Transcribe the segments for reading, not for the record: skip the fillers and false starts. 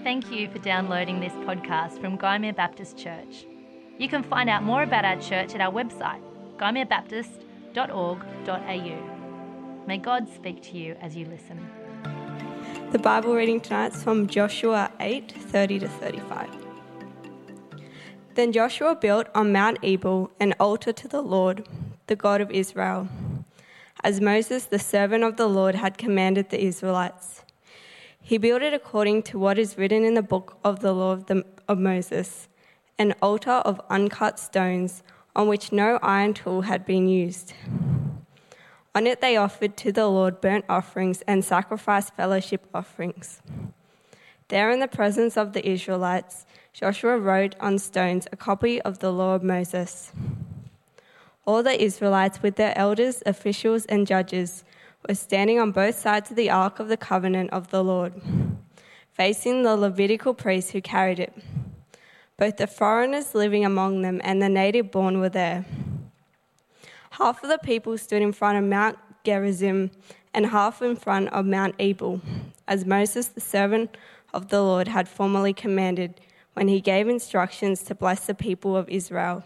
Thank you for downloading this podcast from Gymea Baptist Church. You can find out more about our church at our website, gymeabaptist.org.au. May God speak to you as you listen. The Bible reading tonight is from Joshua 8:30-35. Then Joshua built on Mount Ebal an altar to the Lord, the God of Israel, as Moses, the servant of the Lord, had commanded the Israelites. He built it according to what is written in the book of the law of Moses, an altar of uncut stones on which no iron tool had been used. On it they offered to the Lord burnt offerings and sacrificed fellowship offerings. There in the presence of the Israelites, Joshua wrote on stones a copy of the law of Moses. All the Israelites with their elders, officials and judges were standing on both sides of the Ark of the Covenant of the Lord, facing the Levitical priests who carried it. Both the foreigners living among them and the native-born were there. Half of the people stood in front of Mount Gerizim and half in front of Mount Ebal, as Moses, the servant of the Lord, had formerly commanded when he gave instructions to bless the people of Israel.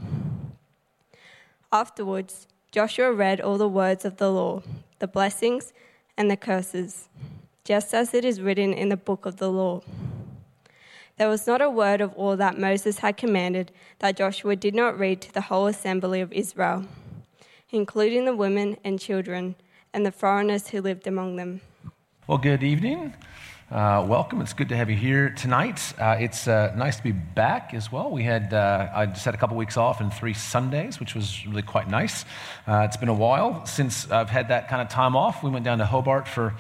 Afterwards, Joshua read all the words of the law, the blessings and the curses, just as it is written in the book of the law. There was not a word of all that Moses had commanded that Joshua did not read to the whole assembly of Israel, including the women and children and the foreigners who lived among them. Well, good evening. Welcome. It's good to have you here tonight. It's nice to be back as well. I just had a couple weeks off and 3 Sundays, which was really quite nice. It's been a while since I've had that kind of time off. We went down to Hobart for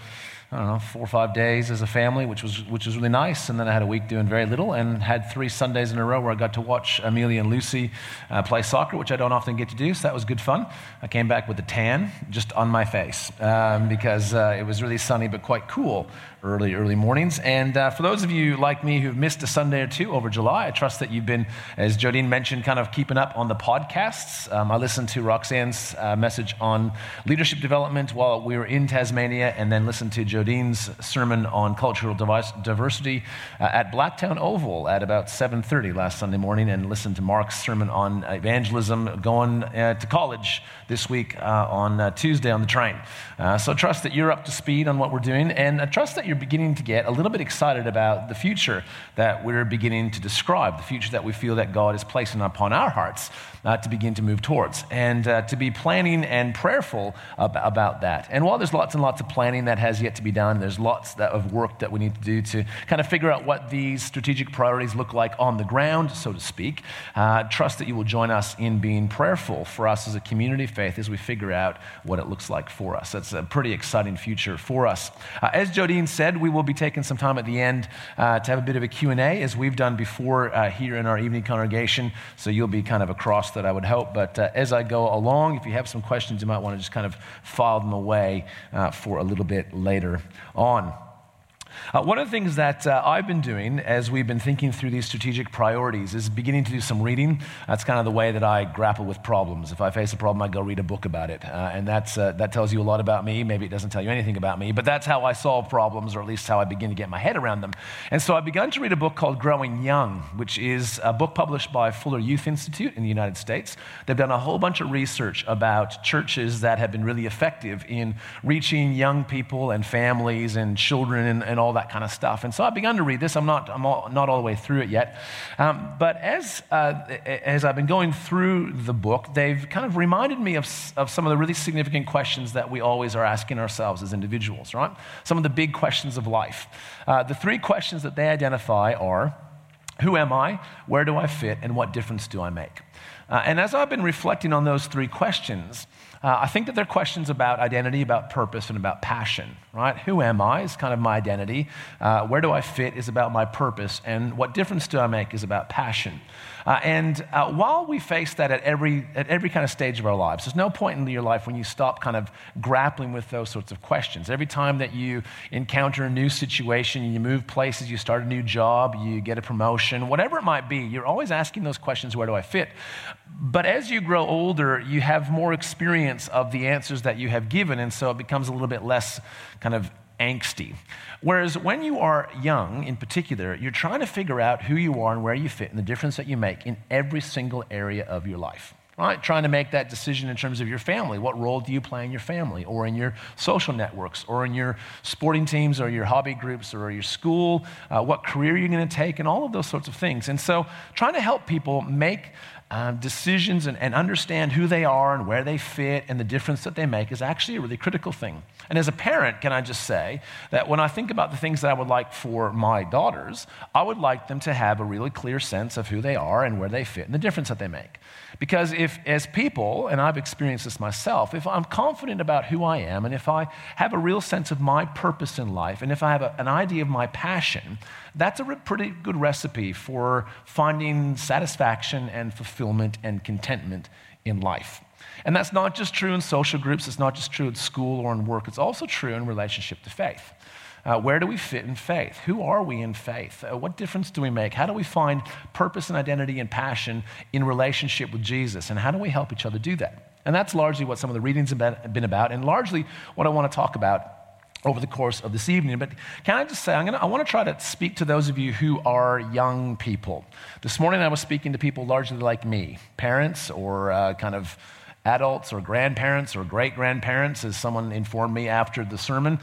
4 or 5 days as a family, which was really nice. And then I had a week doing very little and had 3 Sundays in a row where I got to watch Amelia and Lucy play soccer, which I don't often get to do. So that was good fun. I came back with a tan just on my face because it was really sunny but quite cool early mornings. And for those of you like me who've missed a Sunday or two over July, I trust that you've been, as Jodine mentioned, kind of keeping up on the podcasts. I listened to Roxanne's message on leadership development while we were in Tasmania, and then listened to Jodine's sermon on cultural diversity at Blacktown Oval at about 7:30 last Sunday morning, and listened to Mark's sermon on evangelism going to college this week on Tuesday on the train. So trust that you're up to speed on what we're doing, and I trust that you're beginning to get a little bit excited about the future that we're beginning to describe, the future that we feel that God is placing upon our hearts to begin to move towards, and to be planning and prayerful about that. And while there's lots and lots of planning that has yet to be done, there's lots of work that we need to do to kind of figure out what these strategic priorities look like on the ground, so to speak. Trust that you will join us in being prayerful for us as a community of faith as we figure out what it looks like for us. That's a pretty exciting future for us. As Jodine said, we will be taking some time at the end to have a bit of a Q&A, as we've done before here in our evening congregation. So you'll be kind of across that, I would hope. But as I go along, if you have some questions, you might want to just kind of file them away for a little bit later on. One of the things that I've been doing as we've been thinking through these strategic priorities is beginning to do some reading. That's kind of the way that I grapple with problems. If I face a problem, I go read a book about it. And that tells you a lot about me. Maybe it doesn't tell you anything about me, but that's how I solve problems, or at least how I begin to get my head around them. And so I've begun to read a book called Growing Young, which is a book published by Fuller Youth Institute in the United States. They've done a whole bunch of research about churches that have been really effective in reaching young people and families and children and all that kind of stuff. And so I've begun to read this. I'm not all the way through it yet. But as I've been going through the book, they've kind of reminded me of some of the really significant questions that we always are asking ourselves as individuals, right? Some of the big questions of life. The 3 questions that they identify are: who am I? Where do I fit? And what difference do I make? And as I've been reflecting on those 3 questions, I think that they're questions about identity, about purpose, and about passion, right? Who am I is kind of my identity. Where do I fit is about my purpose. And what difference do I make is about passion. And while we face that at every kind of stage of our lives, there's no point in your life when you stop kind of grappling with those sorts of questions. Every time that you encounter a new situation, you move places, you start a new job, you get a promotion, whatever it might be, you're always asking those questions, where do I fit? But as you grow older, you have more experience of the answers that you have given, and so it becomes a little bit less kind of angsty. Whereas when you are young, in particular, you're trying to figure out who you are and where you fit and the difference that you make in every single area of your life. Right? Trying to make that decision in terms of your family. What role do you play in your family or in your social networks or in your sporting teams or your hobby groups or your school? What career you're going to take and all of those sorts of things. And so trying to help people make decisions and understand who they are and where they fit and the difference that they make is actually a really critical thing. And as a parent, can I just say that when I think about the things that I would like for my daughters, I would like them to have a really clear sense of who they are and where they fit and the difference that they make. Because if, as people, and I've experienced this myself, if I'm confident about who I am and if I have a real sense of my purpose in life and if I have an idea of my passion, that's a pretty good recipe for finding satisfaction and fulfillment and contentment in life. And that's not just true in social groups, it's not just true at school or in work, it's also true in relationship to faith. Where do we fit in faith? Who are we in faith? What difference do we make? How do we find purpose and identity and passion in relationship with Jesus? And how do we help each other do that? And that's largely what some of the readings have been about, and largely what I want to talk about over the course of this evening. But can I just say, I want to try to speak to those of you who are young people. This morning I was speaking to people largely like me, parents or kind of adults or grandparents or great-grandparents, as someone informed me after the sermon.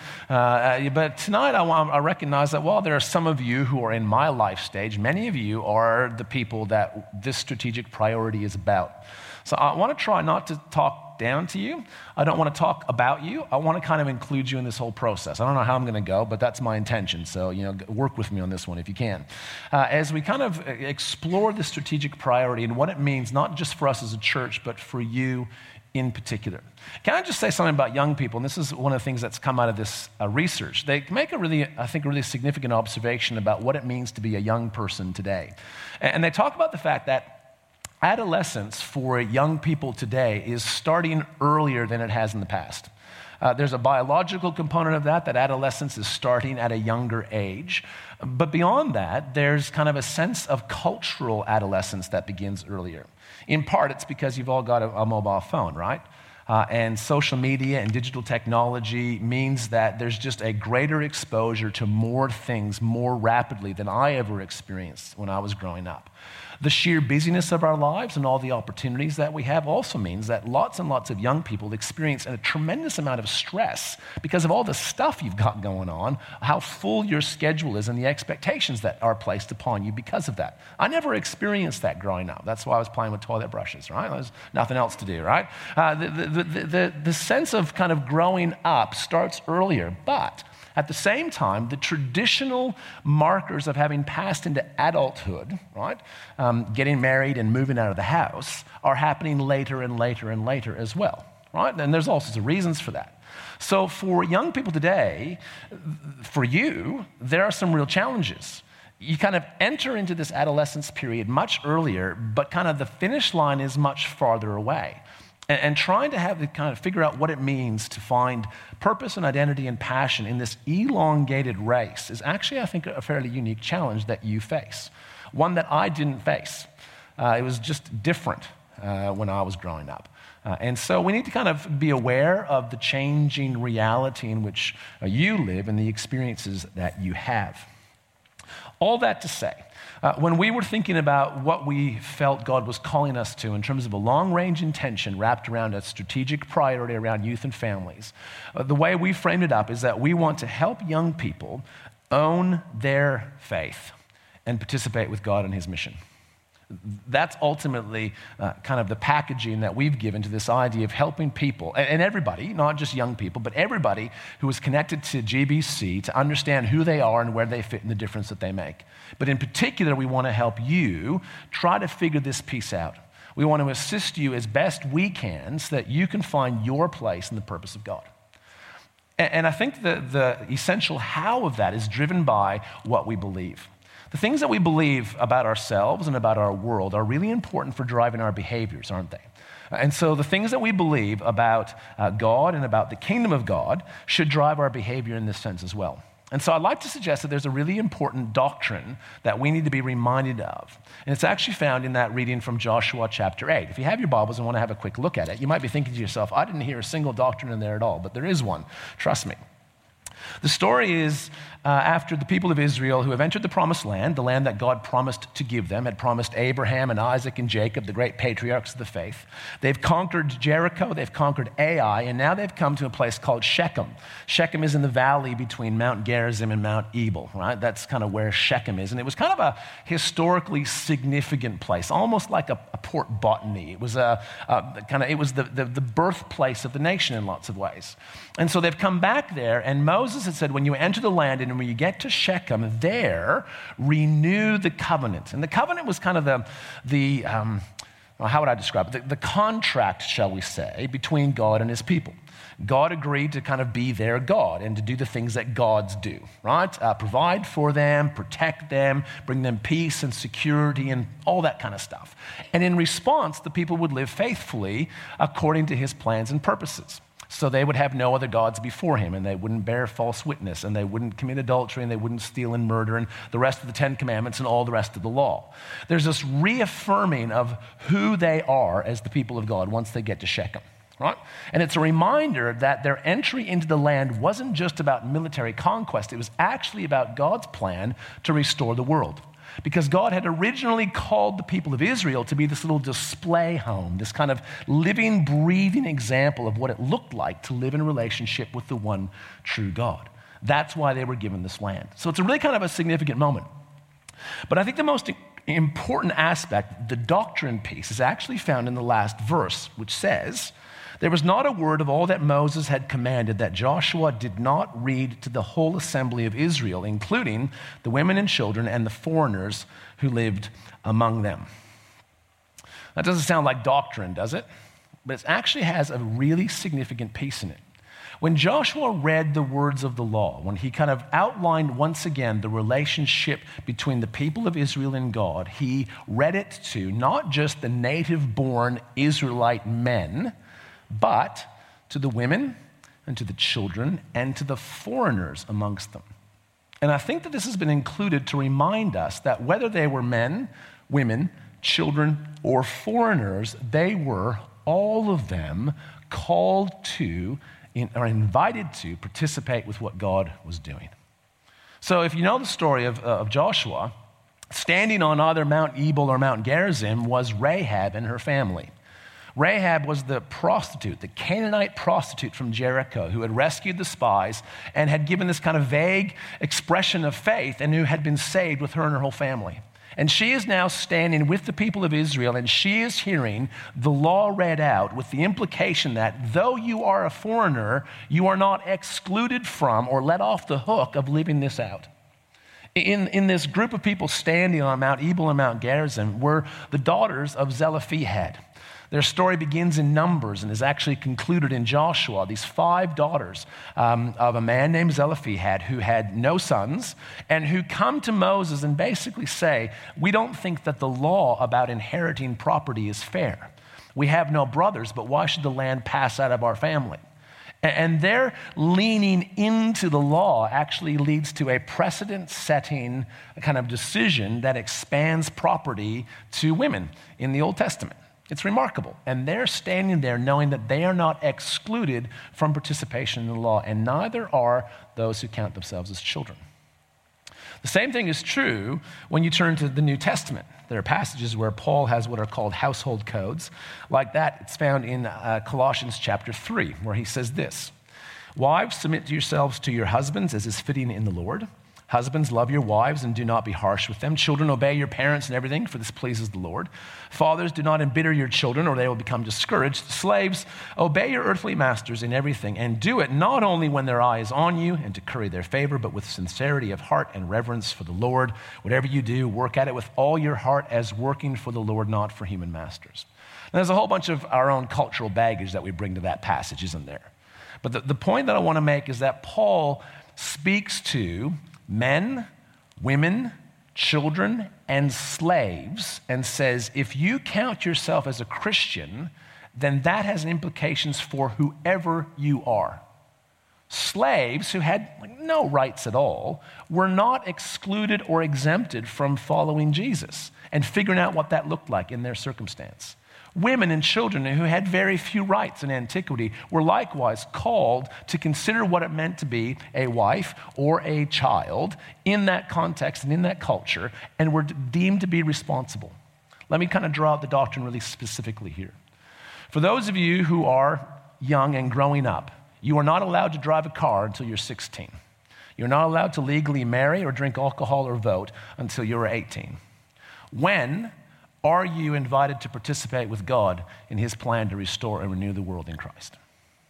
But tonight I recognize that while there are some of you who are in my life stage, many of you are the people that this strategic priority is about. So I want to try not to talk down to you. I don't want to talk about you. I want to kind of include you in this whole process. I don't know how I'm going to go, but that's my intention. So, work with me on this one if you can. As we kind of explore the strategic priority and what it means, not just for us as a church, but for you in particular. Can I just say something about young people? And this is one of the things that's come out of this research. They make a really significant observation about what it means to be a young person today. And they talk about the fact that adolescence for young people today is starting earlier than it has in the past. There's a biological component of that adolescence is starting at a younger age. But beyond that, there's kind of a sense of cultural adolescence that begins earlier. In part, it's because you've all got a mobile phone, right? And social media and digital technology means that there's just a greater exposure to more things more rapidly than I ever experienced when I was growing up. The sheer busyness of our lives and all the opportunities that we have also means that lots and lots of young people experience a tremendous amount of stress because of all the stuff you've got going on, how full your schedule is, and the expectations that are placed upon you because of that. I never experienced that growing up. That's why I was playing with toilet brushes, right? There's nothing else to do, right? The sense of kind of growing up starts earlier, but at the same time, the traditional markers of having passed into adulthood, right, getting married and moving out of the house, are happening later and later and later as well, right? And there's all sorts of reasons for that. So for young people today, for you, there are some real challenges. You kind of enter into this adolescence period much earlier, but kind of the finish line is much farther away. And trying to have to kind of figure out what it means to find purpose and identity and passion in this elongated race is actually, I think, a fairly unique challenge that you face. One that I didn't face. It was just different when I was growing up. And so we need to kind of be aware of the changing reality in which you live and the experiences that you have. All that to say, when we were thinking about what we felt God was calling us to in terms of a long-range intention wrapped around a strategic priority around youth and families, the way we framed it up is that we want to help young people own their faith and participate with God in His mission. That's ultimately kind of the packaging that we've given to this idea of helping people, and everybody, not just young people, but everybody who is connected to GBC to understand who they are and where they fit and the difference that they make. But in particular, we want to help you try to figure this piece out. We want to assist you as best we can so that you can find your place in the purpose of God. And I think the essential how of that is driven by what we believe. The things that we believe about ourselves and about our world are really important for driving our behaviors, aren't they? And so the things that we believe about God and about the kingdom of God should drive our behavior in this sense as well. And so I'd like to suggest that there's a really important doctrine that we need to be reminded of. And it's actually found in that reading from Joshua chapter 8. If you have your Bibles and want to have a quick look at it, you might be thinking to yourself, I didn't hear a single doctrine in there at all, but there is one. Trust me. The story is after the people of Israel who have entered the promised land, the land that God promised to give them, had promised Abraham and Isaac and Jacob, the great patriarchs of the faith. They've conquered Jericho, they've conquered Ai, and now they've come to a place called Shechem. Shechem is in the valley between Mount Gerizim and Mount Ebal, right? That's kind of where Shechem is. And it was kind of a historically significant place, almost like a Port Botany. It was the birthplace of the nation in lots of ways. And so they've come back there, and Moses had said, when you enter the land and when you get to Shechem, there, renew the covenant. And the covenant was kind of how would I describe it? The contract, shall we say, between God and his people. God agreed to kind of be their God and to do the things that gods do, right? Provide for them, protect them, bring them peace and security and all that kind of stuff. And in response, the people would live faithfully according to his plans and purposes. So they would have no other gods before him, and they wouldn't bear false witness, and they wouldn't commit adultery, and they wouldn't steal and murder, and the rest of the 10 Commandments and all the rest of the law. There's this reaffirming of who they are as the people of God once they get to Shechem, right? And it's a reminder that their entry into the land wasn't just about military conquest. It was actually about God's plan to restore the world. Because God had originally called the people of Israel to be this little display home, this kind of living, breathing example of what it looked like to live in a relationship with the one true God. That's why they were given this land. So it's a really kind of a significant moment. But I think the most important aspect, the doctrine piece, is actually found in the last verse, which says, there was not a word of all that Moses had commanded that Joshua did not read to the whole assembly of Israel, including the women and children and the foreigners who lived among them. That doesn't sound like doctrine, does it? But it actually has a really significant piece in it. When Joshua read the words of the law, when he kind of outlined once again the relationship between the people of Israel and God, he read it to not just the native-born Israelite men, but to the women and to the children and to the foreigners amongst them. And I think that this has been included to remind us that whether they were men, women, children, or foreigners, they were, all of them, called to or invited to participate with what God was doing. So if you know the story of Joshua, standing on either Mount Ebal or Mount Gerizim was Rahab and her family. Rahab was the prostitute, the Canaanite prostitute from Jericho who had rescued the spies and had given this kind of vague expression of faith and who had been saved with her and her whole family. And she is now standing with the people of Israel and she is hearing the law read out with the implication that though you are a foreigner, you are not excluded from or let off the hook of living this out. In this group of people standing on Mount Ebal and Mount Gerizim were the daughters of Zelophehad. Their story begins in Numbers and is actually concluded in Joshua. These 5 daughters of a man named Zelophehad who had no sons and who come to Moses and basically say, we don't think that the law about inheriting property is fair. We have no brothers, but why should the land pass out of our family? And their leaning into the law actually leads to a precedent-setting kind of decision that expands property to women in the Old Testament. It's remarkable. And they're standing there knowing that they are not excluded from participation in the law, and neither are those who count themselves as children. The same thing is true when you turn to the New Testament. There are passages where Paul has what are called household codes. Like that, it's found in Colossians chapter 3, where he says this, "Wives, submit yourselves to your husbands as is fitting in the Lord. Husbands, love your wives and do not be harsh with them. Children, obey your parents and everything, for this pleases the Lord. Fathers, do not embitter your children, or they will become discouraged. Slaves, obey your earthly masters in everything, and do it not only when their eye is on you and to curry their favor, but with sincerity of heart and reverence for the Lord. Whatever you do, work at it with all your heart as working for the Lord, not for human masters." And there's a whole bunch of our own cultural baggage that we bring to that passage, isn't there? But the point that I want to make is that Paul speaks to men, women, children, and slaves, and says, if you count yourself as a Christian, then that has implications for whoever you are. Slaves who had no rights at all were not excluded or exempted from following Jesus and figuring out what that looked like in their circumstance. Women and children who had very few rights in antiquity were likewise called to consider what it meant to be a wife or a child in that context and in that culture, and were deemed to be responsible. Let me kind of draw out the doctrine really specifically here. For those of you who are young and growing up, you are not allowed to drive a car until you're 16. You're not allowed to legally marry or drink alcohol or vote until you're 18. When are you invited to participate with God in his plan to restore and renew the world in Christ?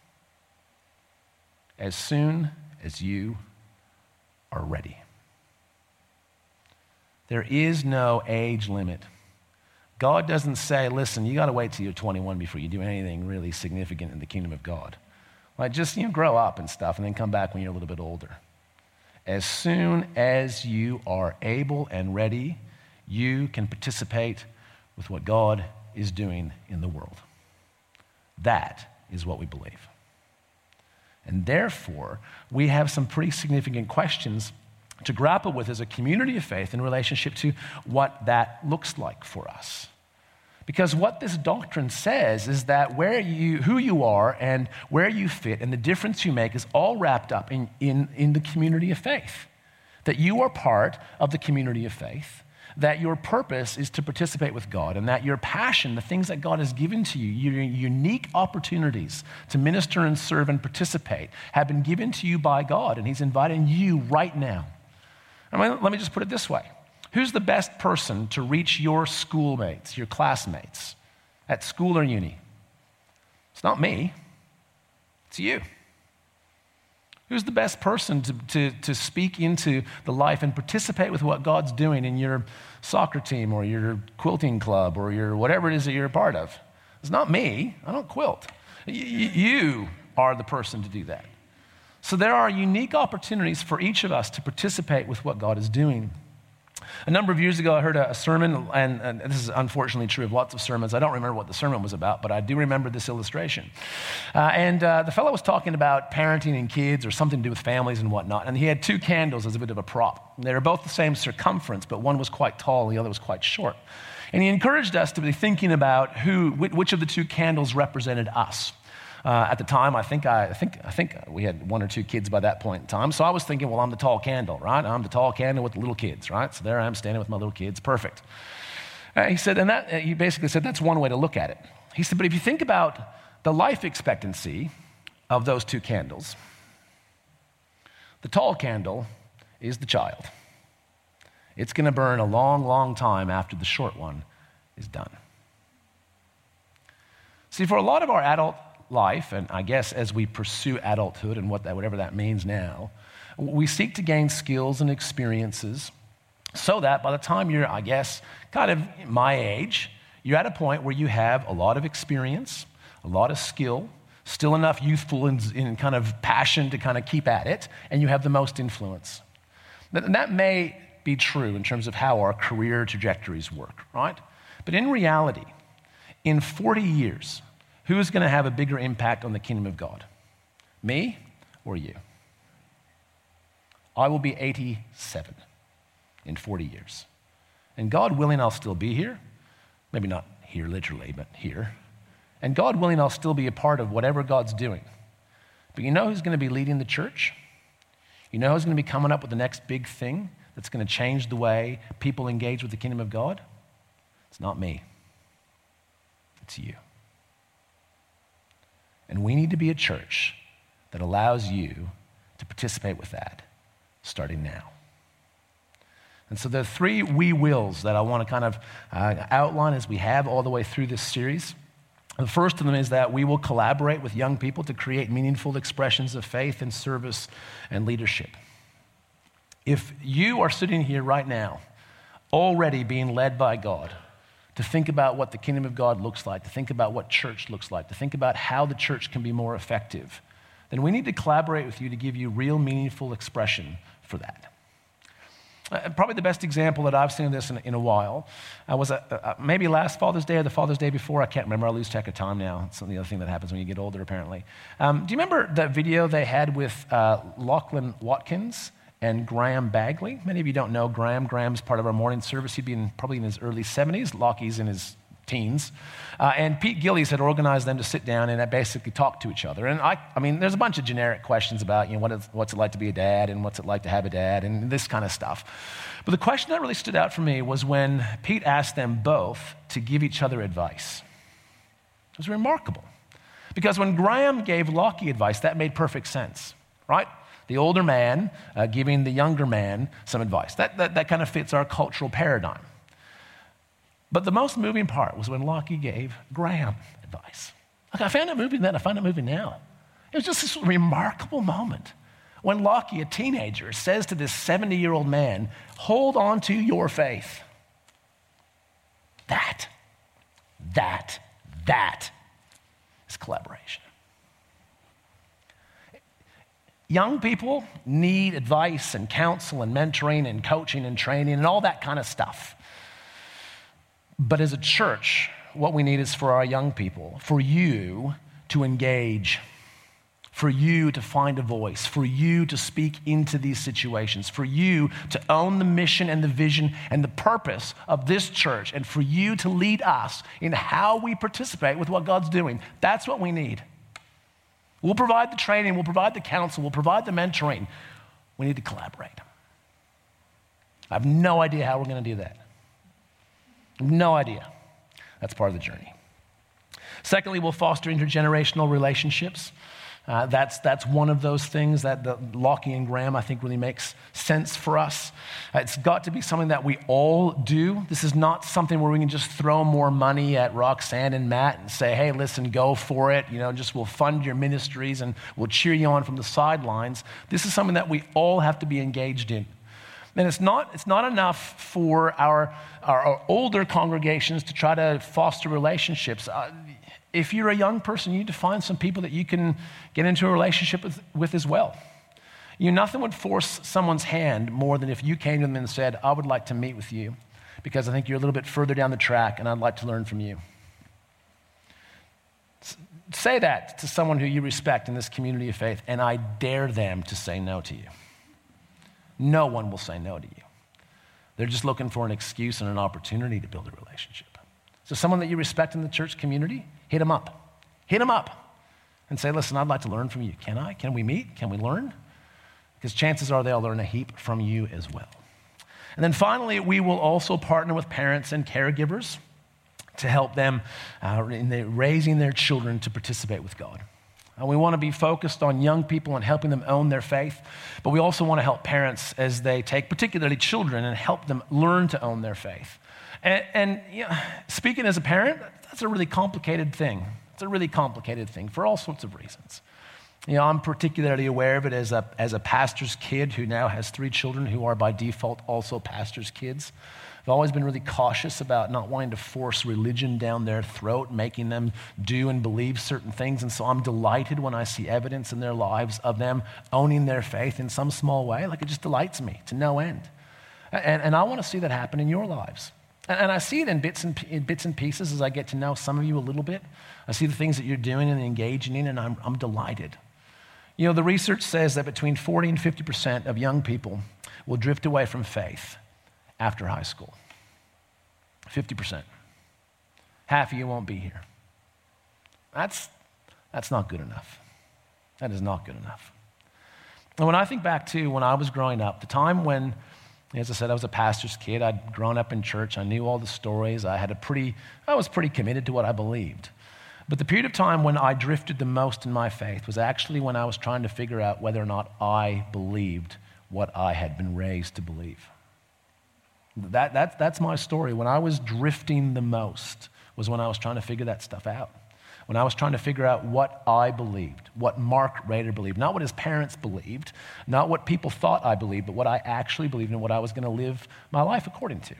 As soon as you are ready. There is no age limit. God doesn't say, listen, you got to wait till you're 21 before you do anything really significant in the kingdom of God. Like just grow up and stuff and then come back when you're a little bit older. As soon as you are able and ready, you can participate with what God is doing in the world. That is what we believe. And therefore, we have some pretty significant questions to grapple with as a community of faith in relationship to what that looks like for us. Because what this doctrine says is that who you are and where you fit and the difference you make is all wrapped up in the community of faith. That you are part of the community of faith, that your purpose is to participate with God, and that your passion, the things that God has given to you, your unique opportunities to minister and serve and participate, have been given to you by God, and he's inviting you right now. Let me just put it this way. Who's the best person to reach your schoolmates, your classmates, at school or uni? It's not me. It's you. Who's the best person to speak into the life and participate with what God's doing in your soccer team or your quilting club or your whatever it is that you're a part of? It's not me. I don't quilt. You are the person to do that. So there are unique opportunities for each of us to participate with what God is doing. A number of years ago, I heard a sermon, and this is unfortunately true of lots of sermons. I don't remember what the sermon was about, but I do remember this illustration. The fellow was talking about parenting and kids or something to do with families and whatnot, and he had two candles as a bit of a prop. They were both the same circumference, but one was quite tall and the other was quite short. And he encouraged us to be thinking about which of the two candles represented us. At the time, I think we had one or two kids by that point in time. So I was thinking, well, I'm the tall candle, right? I'm the tall candle with the little kids, right? So there I am standing with my little kids. Perfect. He said, he basically said that's one way to look at it. He said, but if you think about the life expectancy of those two candles, the tall candle is the child. It's going to burn a long, long time after the short one is done. See, for a lot of our adult life, and I guess as we pursue adulthood and whatever that means now, we seek to gain skills and experiences so that by the time you're, I guess, kind of my age, you're at a point where you have a lot of experience, a lot of skill, still enough youthful in kind of passion to kind of keep at it, and you have the most influence. That may be true in terms of how our career trajectories work, right? But in reality, in 40 years, who is going to have a bigger impact on the kingdom of God? Me or you? I will be 87 in 40 years. And God willing, I'll still be here. Maybe not here literally, but here. And God willing, I'll still be a part of whatever God's doing. But you know who's going to be leading the church? You know who's going to be coming up with the next big thing that's going to change the way people engage with the kingdom of God? It's not me. It's you. And we need to be a church that allows you to participate with that, starting now. And so the three we wills that I want to kind of outline as we have all the way through this series. The first of them is that we will collaborate with young people to create meaningful expressions of faith and service and leadership. If you are sitting here right now, already being led by God, to think about what the kingdom of God looks like, to think about what church looks like, to think about how the church can be more effective, then we need to collaborate with you to give you real meaningful expression for that. Probably the best example that I've seen of this in a while was maybe last Father's Day or the Father's Day before. I can't remember. I lose track of time now. It's the other thing that happens when you get older, apparently. Do you remember that video they had with Lachlan Watkins and Graham Bagley? Many of you don't know Graham. Graham's part of our morning service. He'd be probably in his early 70s. Lockie's in his teens. And Pete Gillies had organized them to sit down and basically talk to each other. And I mean, there's a bunch of generic questions about, what's it like to be a dad and what's it like to have a dad and this kind of stuff. But the question that really stood out for me was when Pete asked them both to give each other advice. It was remarkable. Because when Graham gave Lockie advice, that made perfect sense, right? The older man giving the younger man some advice. That kind of fits our cultural paradigm. But the most moving part was when Lockie gave Graham advice. Like, I found it moving then, I find it moving now. It was just this remarkable moment when Lockie, a teenager, says to this 70-year-old man, hold on to your faith. That is collaboration. Young people need advice and counsel and mentoring and coaching and training and all that kind of stuff. But as a church, what we need is for our young people, for you to engage, for you to find a voice, for you to speak into these situations, for you to own the mission and the vision and the purpose of this church, and for you to lead us in how we participate with what God's doing. That's what we need. We'll provide the training, we'll provide the counsel, we'll provide the mentoring. We need to collaborate. I have no idea how we're going to do that. No idea. That's part of the journey. Secondly, we'll foster intergenerational relationships. That's one of those things that Lockie and Graham, I think, really makes sense for us. It's got to be something that we all do. This is not something where we can just throw more money at Roxanne and Matt and say, hey, listen, go for it. Just we'll fund your ministries and we'll cheer you on from the sidelines. This is something that we all have to be engaged in. And it's not enough for our older congregations to try to foster relationships. If you're a young person, you need to find some people that you can get into a relationship with as well. Nothing would force someone's hand more than if you came to them and said, I would like to meet with you because I think you're a little bit further down the track and I'd like to learn from you. Say that to someone who you respect in this community of faith, and I dare them to say no to you. No one will say no to you. They're just looking for an excuse and an opportunity to build a relationship. So someone that you respect in the church community, hit them up. Hit them up and say, listen, I'd like to learn from you. Can I? Can we meet? Can we learn? Because chances are they'll learn a heap from you as well. And then finally, we will also partner with parents and caregivers to help them in raising their children to participate with God. And we want to be focused on young people and helping them own their faith, but we also want to help parents as they take particularly children and help them learn to own their faith. And speaking as a parent, that's a really complicated thing. It's a really complicated thing for all sorts of reasons. I'm particularly aware of it as a pastor's kid who now has 3 children who are by default also pastor's kids. I've always been really cautious about not wanting to force religion down their throat, making them do and believe certain things. And so I'm delighted when I see evidence in their lives of them owning their faith in some small way. Like, it just delights me to no end. And I want to see that happen in your lives. And I see it in bits and pieces as I get to know some of you a little bit. I see the things that you're doing and engaging in, and I'm delighted. The research says that between 40 and 50% of young people will drift away from faith after high school. 50%. Half of you won't be here. That's not good enough. That is not good enough. And when I think back to when I was growing up, the time when, as I said, I was a pastor's kid, I'd grown up in church, I knew all the stories, I was pretty committed to what I believed. But the period of time when I drifted the most in my faith was actually when I was trying to figure out whether or not I believed what I had been raised to believe. That's my story. When I was drifting the most was when I was trying to figure that stuff out. When I was trying to figure out what I believed, what Mark Rader believed, not what his parents believed, not what people thought I believed, but what I actually believed and what I was going to live my life according to.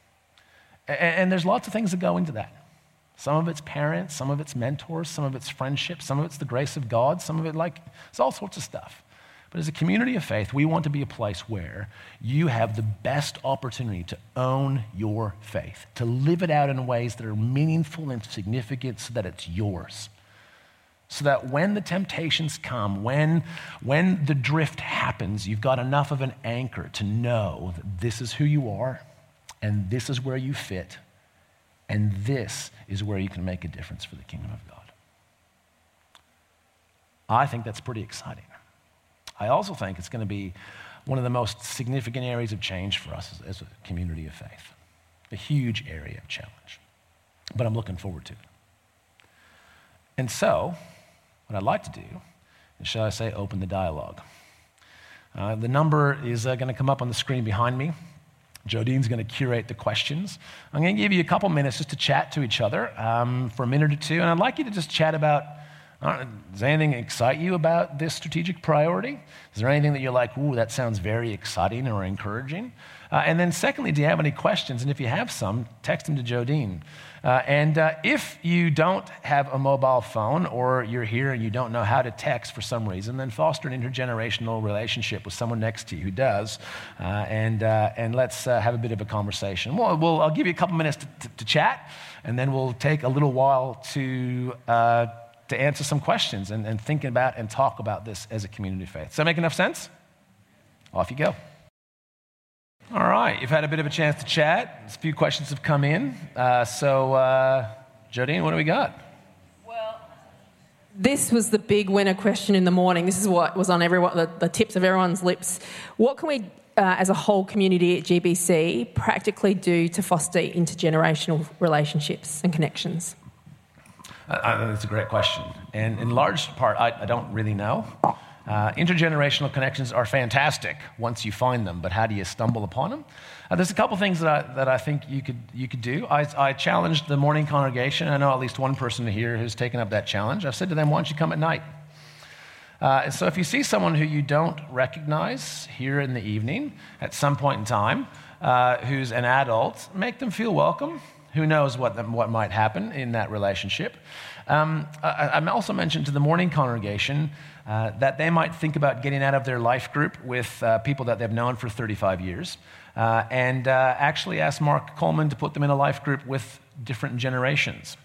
And there's lots of things that go into that. Some of it's parents, some of it's mentors, some of it's friendship, some of it's the grace of God, some of it it's all sorts of stuff. But as a community of faith, we want to be a place where you have the best opportunity to own your faith, to live it out in ways that are meaningful and significant so that it's yours. So that when the temptations come, when the drift happens, you've got enough of an anchor to know that this is who you are and this is where you fit And this is where you can make a difference for the kingdom of God. I think that's pretty exciting. I also think it's going to be one of the most significant areas of change for us as a community of faith. A huge area of challenge. But I'm looking forward to it. And so, what I'd like to do is, shall I say, open the dialogue. The number is going to come up on the screen behind me. Jodine's going to curate the questions. I'm going to give you a couple minutes just to chat to each other for a minute or two. And I'd like you to just chat about, does anything excite you about this strategic priority? Is there anything that you're like, ooh, that sounds very exciting or encouraging? And then secondly, do you have any questions? And if you have some, text them to Jodine. And if you don't have a mobile phone or you're here and you don't know how to text for some reason, then foster an intergenerational relationship with someone next to you who does. And let's have a bit of a conversation. I'll give you a couple minutes to chat, and then we'll take a little while to answer some questions and think about and talk about this as a community of faith. Does that make enough sense? Off you go. All right, you've had a bit of a chance to chat. A few questions have come in. Jodine, what do we got? Well, this was the big winner question in the morning. This is what was on the tips of everyone's lips. What can we, as a whole community at GBC, practically do to foster intergenerational relationships and connections? That's a great question. And in large part, I don't really know. Intergenerational connections are fantastic once you find them, but how do you stumble upon them? There's a couple things that I think you could do. I challenged the morning congregation. I know at least one person here who's taken up that challenge. I've said to them, why don't you come at night? So if you see someone who you don't recognize here in the evening at some point in time, who's an adult, make them feel welcome. Who knows what might happen in that relationship? I also mentioned to the morning congregation that they might think about getting out of their life group with people that they've known for 35 years and actually ask Mark Coleman to put them in a life group with different generations.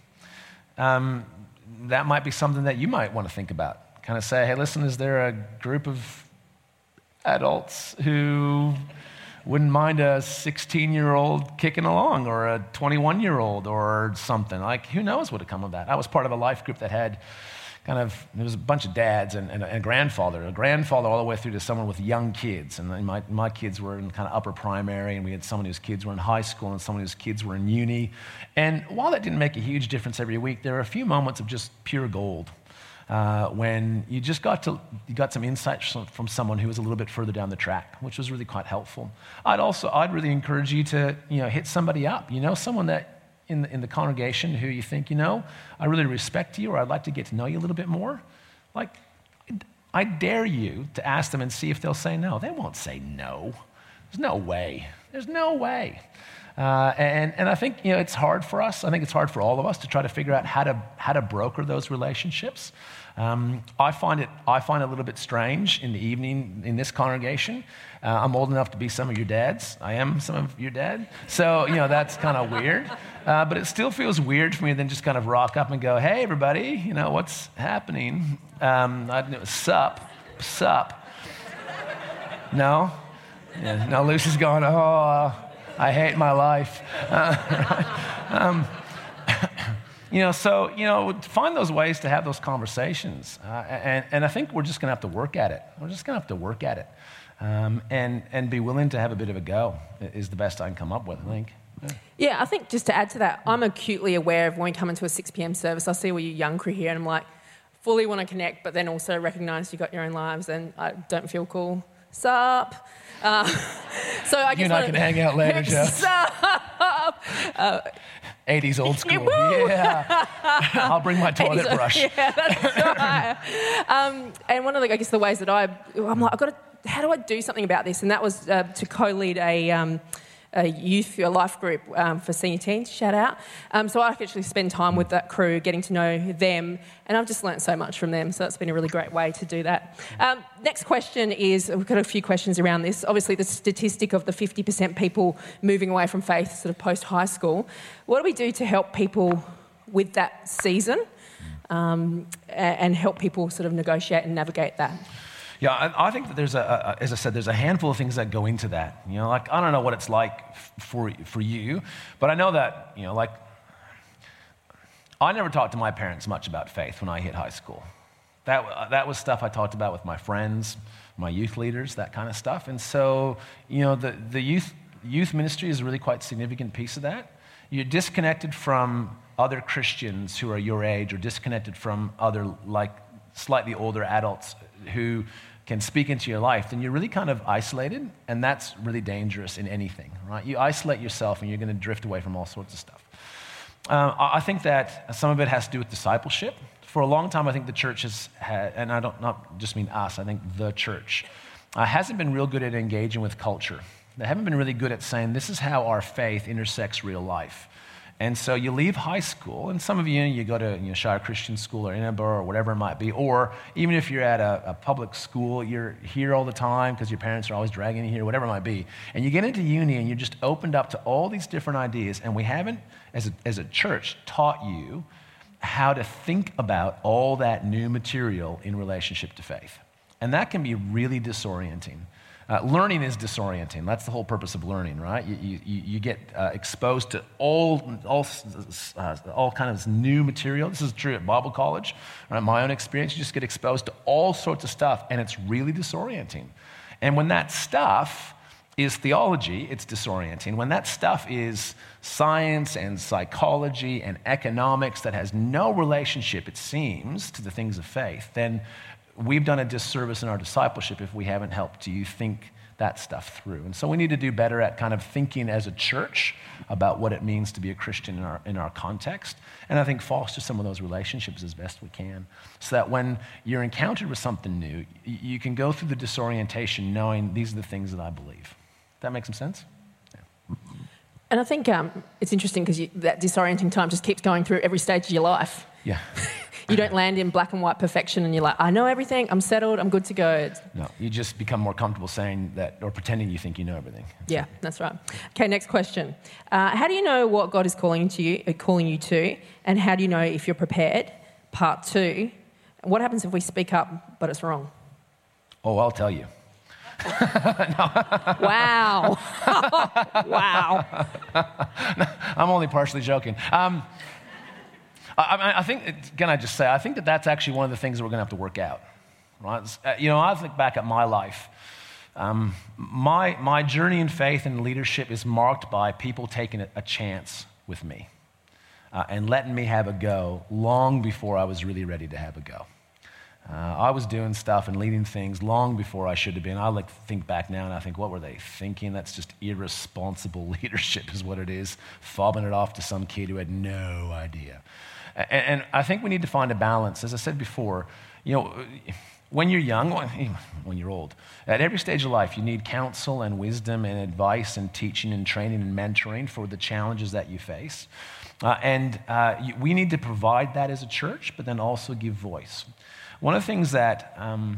That might be something that you might want to think about. Kind of say, hey, listen, is there a group of adults who wouldn't mind a 16-year-old kicking along or a 21-year-old or something? Like, who knows what would come of that? I was part of a life group that had there was a bunch of dads and a grandfather all the way through to someone with young kids. And my kids were in kind of upper primary, and we had someone whose kids were in high school and someone whose kids were in uni. And while that didn't make a huge difference every week, there were a few moments of just pure gold. When you just got some insights from someone who was a little bit further down the track, which was really quite helpful. I'd really encourage you to hit somebody up, someone that in the congregation who you think, I really respect you, or I'd like to get to know you a little bit more. Like, I dare you to ask them and see if they'll say no. They won't say no. There's no way. There's no way. And I think it's hard for us. I think it's hard for all of us to try to figure out how to broker those relationships. I find it a little bit strange in the evening in this congregation. I'm old enough to be some of your dads. I am some of your dad. So that's kind of weird. But it still feels weird for me to then just kind of rock up and go, hey everybody, what's happening? Sup. No? Yeah, no, Lucy's going, I hate my life. Find those ways to have those conversations. And I think we're just going to have to work at it. And be willing to have a bit of a go is the best I can come up with, I think. Yeah, I think just to add to that, I'm acutely aware of when we come into a 6 p.m. service, I see all you young crew here, and I'm like, fully want to connect, but then also recognise you've got your own lives and I don't feel cool. Sup? So I guess you and I can hang out later, Joe. Sup? 80s old school. Yeah. I'll bring my toilet brush. Yeah, that's right. And one of the ways that I'm like, how do I do something about this? And that was to co-lead a life group for senior teens, shout out. So I actually spend time with that crew, getting to know them, and I've just learnt so much from them, so that's been a really great way to do that. Next question is, we've got a few questions around this. Obviously, the statistic of the 50% people moving away from faith sort of post-high school. What do we do to help people with that season and help people sort of negotiate and navigate that? Yeah, I think that there's as I said, there's a handful of things that go into that. I don't know what it's like for you, but I know that, I never talked to my parents much about faith when I hit high school. That was stuff I talked about with my friends, my youth leaders, that kind of stuff. And so, the youth ministry is a really quite significant piece of that. You're disconnected from other Christians who are your age, or disconnected from other, slightly older adults who can speak into your life, then you're really kind of isolated, and that's really dangerous in anything, right? You isolate yourself, and you're going to drift away from all sorts of stuff. I think that some of it has to do with discipleship. For a long time, I think the church has had, and I don't not just mean us, I think the church, hasn't been real good at engaging with culture. They haven't been really good at saying, this is how our faith intersects real life. And so you leave high school, and some of you go to Shire Christian School or Edinburgh or whatever it might be, or even if you're at a public school, you're here all the time because your parents are always dragging you here, whatever it might be. And you get into uni and you're just opened up to all these different ideas, and we haven't, as a church, taught you how to think about all that new material in relationship to faith. And that can be really disorienting. Learning is disorienting. That's the whole purpose of learning, right? You get exposed to all kinds of new material. This is true at Bible college. Right? My own experience, you just get exposed to all sorts of stuff, and it's really disorienting. And when that stuff is theology, it's disorienting. When that stuff is science and psychology and economics that has no relationship, it seems, to the things of faith, then we've done a disservice in our discipleship if we haven't helped you think that stuff through. And so we need to do better at kind of thinking as a church about what it means to be a Christian in our context. And I think foster some of those relationships as best we can, so that when you're encountered with something new, you can go through the disorientation knowing these are the things that I believe. That make some sense? Yeah. And I think it's interesting because that disorienting time just keeps going through every stage of your life. Yeah. You don't land in black and white perfection and you're like, I know everything, I'm settled, I'm good to go. No, you just become more comfortable saying that, or pretending you think you know everything. Yeah, that's right. Okay, next question. How do you know what God is calling you to, and how do you know if you're prepared? Part 2, what happens if we speak up but it's wrong? Oh, I'll tell you. Wow. Wow. I'm only partially joking. I think, can I just say, I think that that's actually one of the things that we're going to have to work out. Right? I think back at my life. My journey in faith and leadership is marked by people taking a chance with me and letting me have a go long before I was really ready to have a go. I was doing stuff and leading things long before I should have been. I think back now and I think, what were they thinking? That's just irresponsible leadership is what it is, fobbing it off to some kid who had no idea. And I think we need to find a balance. As I said before, when you're young, when you're old, at every stage of life, you need counsel and wisdom and advice and teaching and training and mentoring for the challenges that you face. We need to provide that as a church, but then also give voice. One of the things that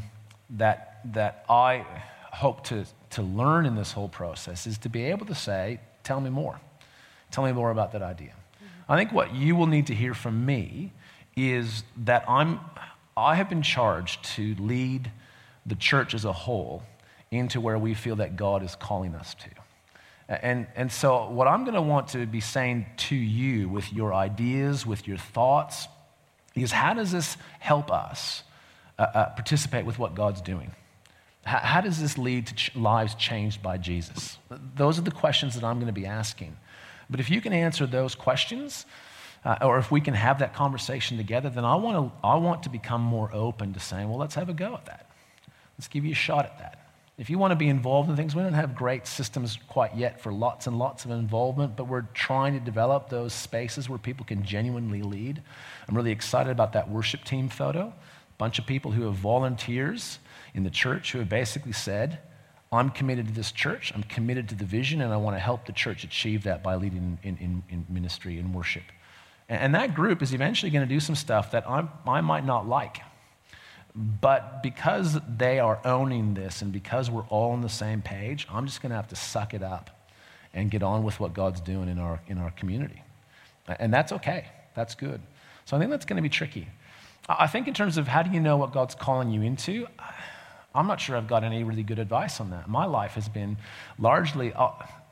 I hope to learn in this whole process is to be able to say, tell me more. Tell me more about that idea. I think what you will need to hear from me is that I have been charged to lead the church as a whole into where we feel that God is calling us to. And so what I'm going to want to be saying to you with your ideas, with your thoughts, is how does this help us participate with what God's doing? How does this lead to lives changed by Jesus? Those are the questions that I'm going to be asking. But if you can answer those questions, or if we can have that conversation together, then I want to become more open to saying, well, let's have a go at that. Let's give you a shot at that. If you want to be involved in things, we don't have great systems quite yet for lots and lots of involvement, but we're trying to develop those spaces where people can genuinely lead. I'm really excited about that worship team photo. A bunch of people who have volunteers in the church who have basically said, I'm committed to this church, I'm committed to the vision, and I want to help the church achieve that by leading in ministry and worship. And that group is eventually going to do some stuff that I might not like. But because they are owning this and because we're all on the same page, I'm just going to have to suck it up and get on with what God's doing in our community. And that's okay. That's good. So I think that's going to be tricky. I think in terms of how do you know what God's calling you into, I'm not sure I've got any really good advice on that. My life has been largely,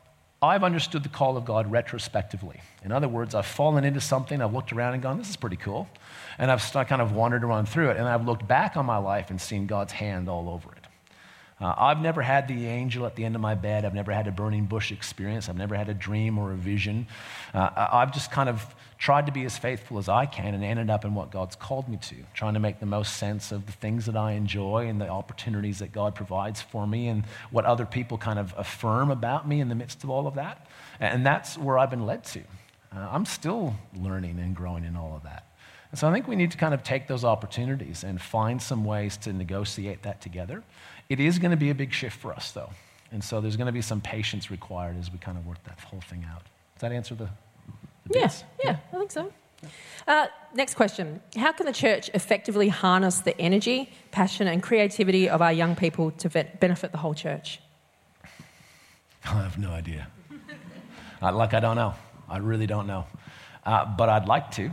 I've understood the call of God retrospectively. In other words, I've fallen into something, I've looked around and gone, this is pretty cool. And I've kind of wandered around through it, and I've looked back on my life and seen God's hand all over it. I've never had the angel at the end of my bed. I've never had a burning bush experience. I've never had a dream or a vision. I've just kind of tried to be as faithful as I can and ended up in what God's called me to, trying to make the most sense of the things that I enjoy and the opportunities that God provides for me and what other people kind of affirm about me in the midst of all of that. And that's where I've been led to. I'm still learning and growing in all of that. And so I think we need to kind of take those opportunities and find some ways to negotiate that together. It is going to be a big shift for us, though. And so there's going to be some patience required as we kind of work that whole thing out. Does that answer the bits? Yeah, I think so. Next question. How can the church effectively harness the energy, passion and creativity of our young people to benefit the whole church? I have no idea. I don't know. I really don't know. But I'd like to.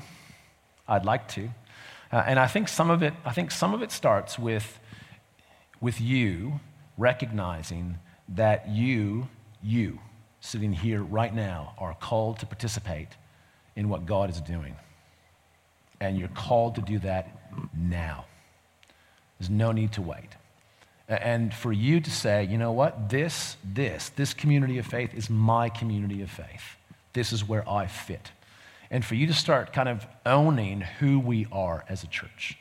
And I think some of it starts with you recognizing that you sitting here right now are called to participate in what God is doing. And you're called to do that now. There's no need to wait. And for you to say, you know what, this community of faith is my community of faith. This is where I fit. And for you to start kind of owning who we are as a church.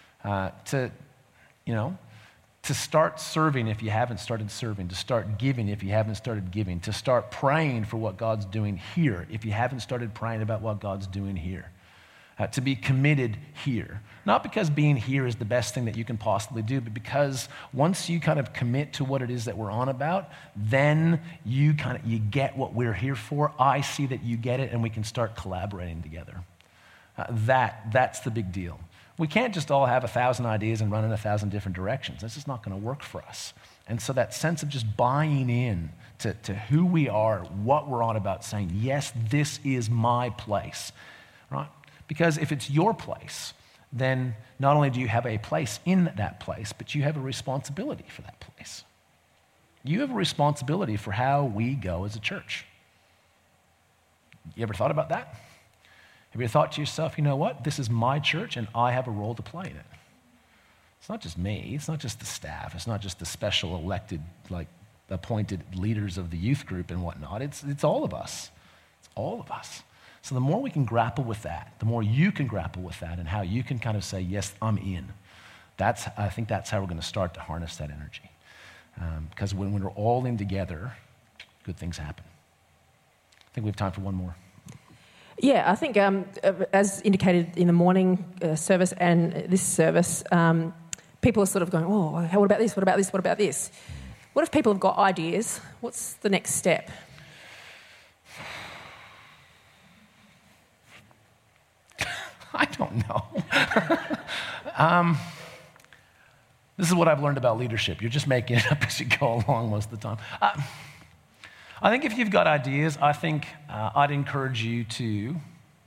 To start serving if you haven't started serving, to start giving if you haven't started giving, to start praying for what God's doing here if you haven't started praying about what God's doing here. To be committed here. Not because being here is the best thing that you can possibly do, but because once you kind of commit to what it is that we're on about, then you get what we're here for. I see that you get it, and we can start collaborating together. That's the big deal. We can't just all have 1,000 ideas and run in 1,000 different directions. That's just not going to work for us. And so that sense of just buying in to who we are, what we're on about, saying, yes, this is my place, right? Because if it's your place, then not only do you have a place in that place, but you have a responsibility for that place. You have a responsibility for how we go as a church. You ever thought about that? Have you thought to yourself, you know what? This is my church and I have a role to play in it. It's not just me. It's not just the staff. It's not just the special elected, appointed leaders of the youth group and whatnot. It's all of us. It's all of us. So the more we can grapple with that, the more you can grapple with that and how you can kind of say, yes, I'm in. I think that's how we're going to start to harness that energy. Because when we're all in together, good things happen. I think we have time for one more. Yeah, I think as indicated in the morning service and this service, people are sort of going, oh, what about this, what about this, what about this? What if people have got ideas? What's the next step? I don't know. This is what I've learned about leadership. You're just making it up as you go along most of the time. I think if you've got ideas, I think I'd encourage you to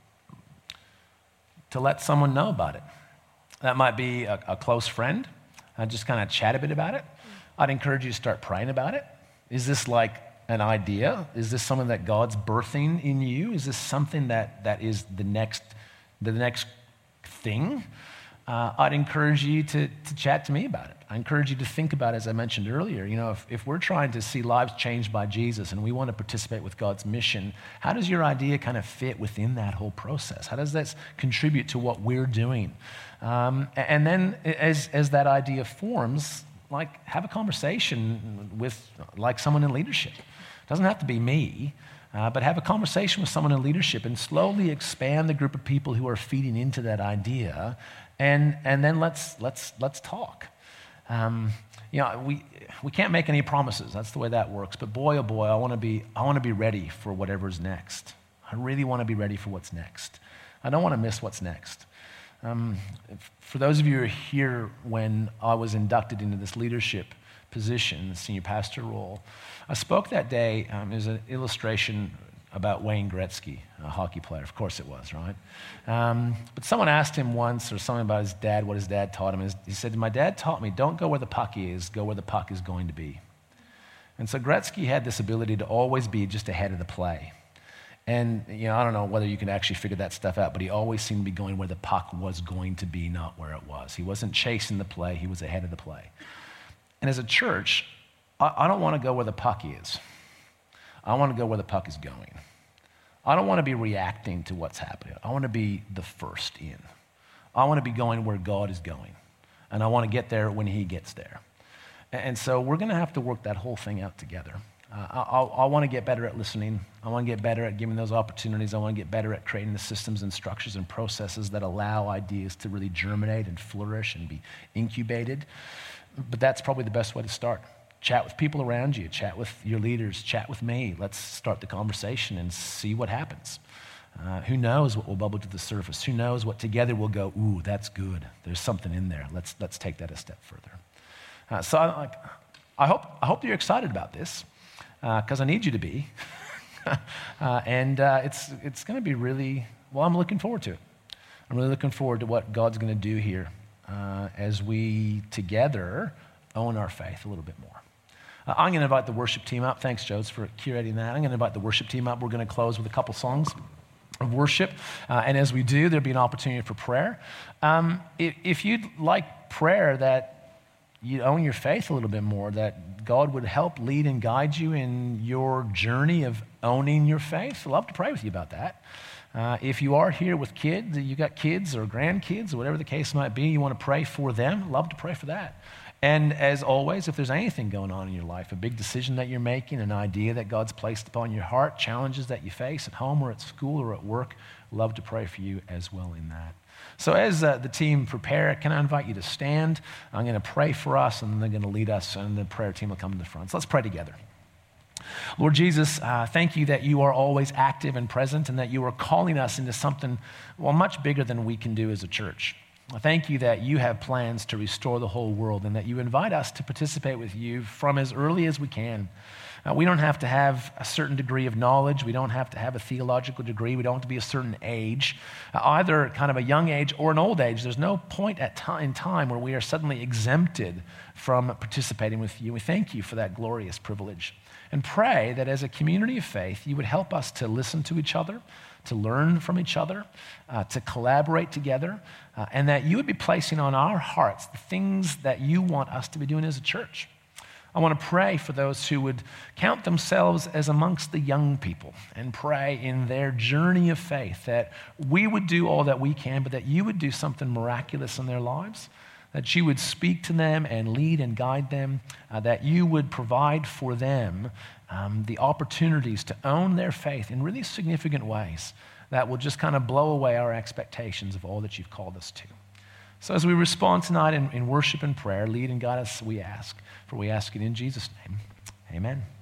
let someone know about it. That might be a close friend. Just kind of chat a bit about it. I'd encourage you to start praying about it. Is this like an idea? Is this something that God's birthing in you? Is this something that is the next thing? I'd encourage you to chat to me about it. I encourage you to think about, as I mentioned earlier, if we're trying to see lives changed by Jesus and we want to participate with God's mission, how does your idea kind of fit within that whole process? How does that contribute to what we're doing? And then as that idea forms, have a conversation with someone in leadership. It doesn't have to be me. But have a conversation with someone in leadership and slowly expand the group of people who are feeding into that idea, and then let's talk. We can't make any promises. That's the way that works. But boy, oh boy, I want to be ready for whatever's next. I really want to be ready for what's next. I don't want to miss what's next. For those of you who are here when I was inducted into this leadership position, the senior pastor role, I spoke that day. There's an illustration about Wayne Gretzky, a hockey player. Of course it was, right? But someone asked him once, or something about his dad, what his dad taught him. He said, my dad taught me, don't go where the puck is, go where the puck is going to be. And so Gretzky had this ability to always be just ahead of the play. And, I don't know whether you can actually figure that stuff out, but he always seemed to be going where the puck was going to be, not where it was. He wasn't chasing the play, he was ahead of the play. And as a church, I don't want to go where the puck is. I want to go where the puck is going. I don't want to be reacting to what's happening. I want to be the first in. I want to be going where God is going. And I want to get there when he gets there. And so we're going to have to work that whole thing out together. I want to get better at listening. I want to get better at giving those opportunities. I want to get better at creating the systems and structures and processes that allow ideas to really germinate and flourish and be incubated. But that's probably the best way to start. Chat with people around you. Chat with your leaders. Chat with me. Let's start the conversation and see what happens. Who knows what will bubble to the surface? Who knows what together will go, ooh, that's good. There's something in there. Let's take that a step further. So I hope you're excited about this, because I need you to be. It's going to be really, well, I'm looking forward to it. I'm really looking forward to what God's going to do here as we together own our faith a little bit more. I'm going to invite the worship team up. Thanks, Jodes, for curating that. I'm going to invite the worship team up. We're going to close with a couple songs of worship. And as we do, there'll be an opportunity for prayer. If you'd like prayer that you own your faith a little bit more, that God would help lead and guide you in your journey of owning your faith, I'd love to pray with you about that. If you are here with kids, you got kids or grandkids or whatever the case might be, you want to pray for them, love to pray for that. And as always, if there's anything going on in your life, a big decision that you're making, an idea that God's placed upon your heart, challenges that you face at home or at school or at work, love to pray for you as well in that. So as the team prepare, can I invite you to stand? I'm going to pray for us, and they're going to lead us, and the prayer team will come to the front. So let's pray together. Lord Jesus, thank you that you are always active and present, and that you are calling us into something, well, much bigger than we can do as a church. Thank you that you have plans to restore the whole world, and that you invite us to participate with you from as early as we can. We don't have to have a certain degree of knowledge. We don't have to have a theological degree. We don't have to be a certain age, either kind of a young age or an old age. There's no point in time where we are suddenly exempted from participating with you. We thank you for that glorious privilege, and pray that as a community of faith, you would help us to listen to each other, to learn from each other, to collaborate together, and that you would be placing on our hearts the things that you want us to be doing as a church. I want to pray for those who would count themselves as amongst the young people, and pray in their journey of faith that we would do all that we can, but that you would do something miraculous in their lives, that you would speak to them and lead and guide them, that you would provide for them the opportunities to own their faith in really significant ways that will just kind of blow away our expectations of all that you've called us to. So as we respond tonight in worship and prayer, lead and guide us, we ask. For we ask it in Jesus' name. Amen.